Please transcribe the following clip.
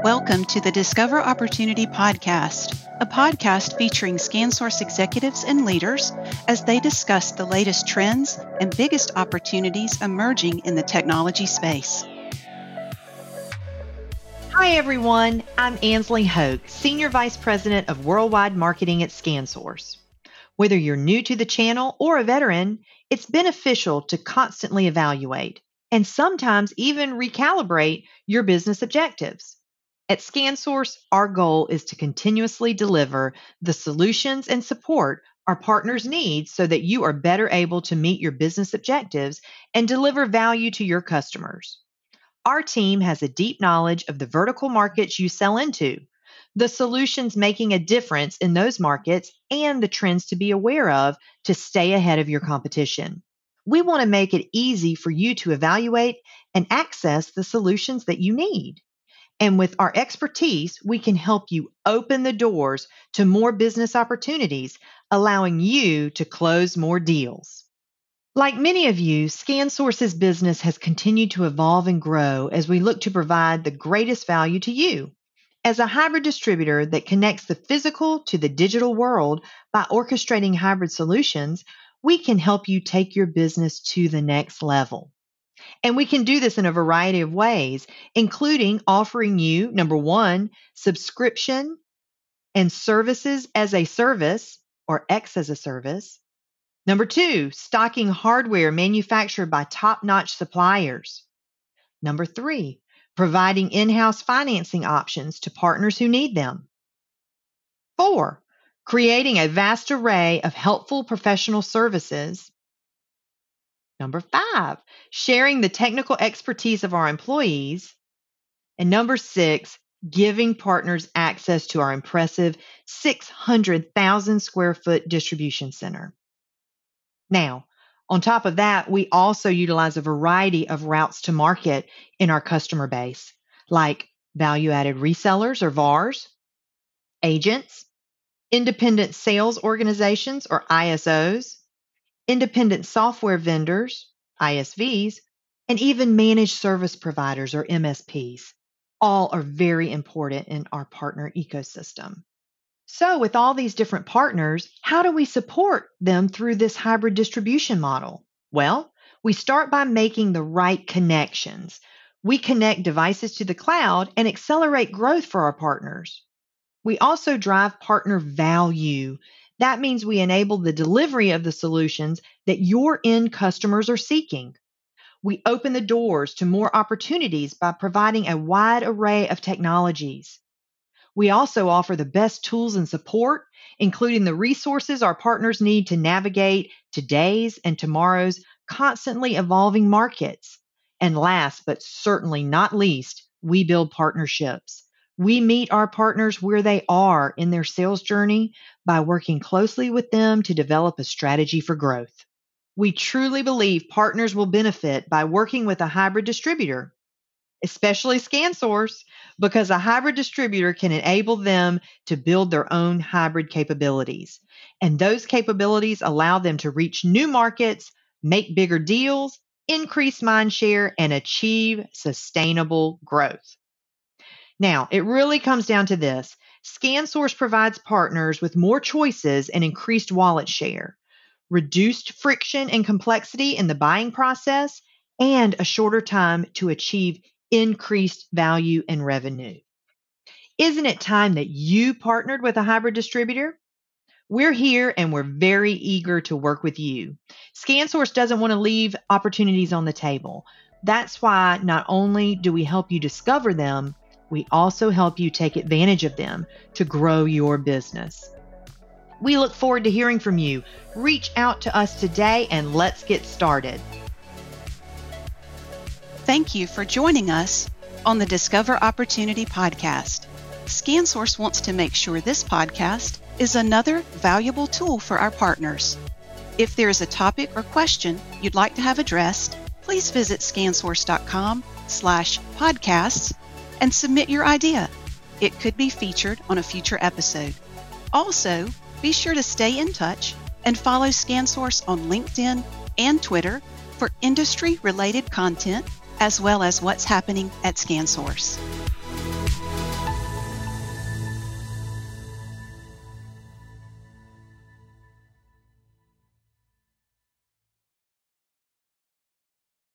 Welcome to the Discover Opportunity Podcast, a podcast featuring ScanSource executives and leaders as they discuss the latest trends and biggest opportunities emerging in the technology space. Hi everyone, I'm Ansley Hoke, Senior Vice President of Worldwide Marketing at ScanSource. Whether you're new to the channel or a veteran, it's beneficial to constantly evaluate and sometimes even recalibrate your business objectives. At ScanSource, our goal is to continuously deliver the solutions and support our partners need so that you are better able to meet your business objectives and deliver value to your customers. Our team has a deep knowledge of the vertical markets you sell into, the solutions making a difference in those markets, and the trends to be aware of to stay ahead of your competition. We want to make it easy for you to evaluate and access the solutions that you need. And with our expertise, we can help you open the doors to more business opportunities, allowing you to close more deals. Like many of you, ScanSource's business has continued to evolve and grow as we look to provide the greatest value to you. As a hybrid distributor that connects the physical to the digital world by orchestrating hybrid solutions, we can help you take your business to the next level. And we can do this in a variety of ways, including offering you, number one, subscription and services as a service, or X as a service. Number two, stocking hardware manufactured by top-notch suppliers. Number three, providing in-house financing options to partners who need them. 4, creating a vast array of helpful professional services. Number 5, sharing the technical expertise of our employees. And number 6, giving partners access to our impressive 600,000 square foot distribution center. Now, on top of that, we also utilize a variety of routes to market in our customer base, like value-added resellers or VARs, agents, independent sales organizations or ISOs, independent software vendors, ISVs, and even managed service providers or MSPs. All are very important in our partner ecosystem. So with all these different partners, how do we support them through this hybrid distribution model? Well, we start by making the right connections. We connect devices to the cloud and accelerate growth for our partners. We also drive partner value. That means we enable the delivery of the solutions that your end customers are seeking. We open the doors to more opportunities by providing a wide array of technologies. We also offer the best tools and support, including the resources our partners need to navigate today's and tomorrow's constantly evolving markets. And last, but certainly not least, we build partnerships. We meet our partners where they are in their sales journey by working closely with them to develop a strategy for growth. We truly believe partners will benefit by working with a hybrid distributor, especially ScanSource, because a hybrid distributor can enable them to build their own hybrid capabilities. And those capabilities allow them to reach new markets, make bigger deals, increase mind share, and achieve sustainable growth. Now, it really comes down to this. ScanSource provides partners with more choices and increased wallet share, reduced friction and complexity in the buying process, and a shorter time to achieve increased value and revenue. Isn't it time that you partnered with a hybrid distributor? We're here and we're very eager to work with you. ScanSource doesn't want to leave opportunities on the table. That's why not only do we help you discover them, we also help you take advantage of them to grow your business. We look forward to hearing from you. Reach out to us today and let's get started. Thank you for joining us on the Discover Opportunity Podcast. ScanSource wants to make sure this podcast is another valuable tool for our partners. If there is a topic or question you'd like to have addressed, please visit scansource.com/podcasts and submit your idea. It could be featured on a future episode. Also, be sure to stay in touch and follow ScanSource on LinkedIn and Twitter for industry-related content, as well as what's happening at ScanSource.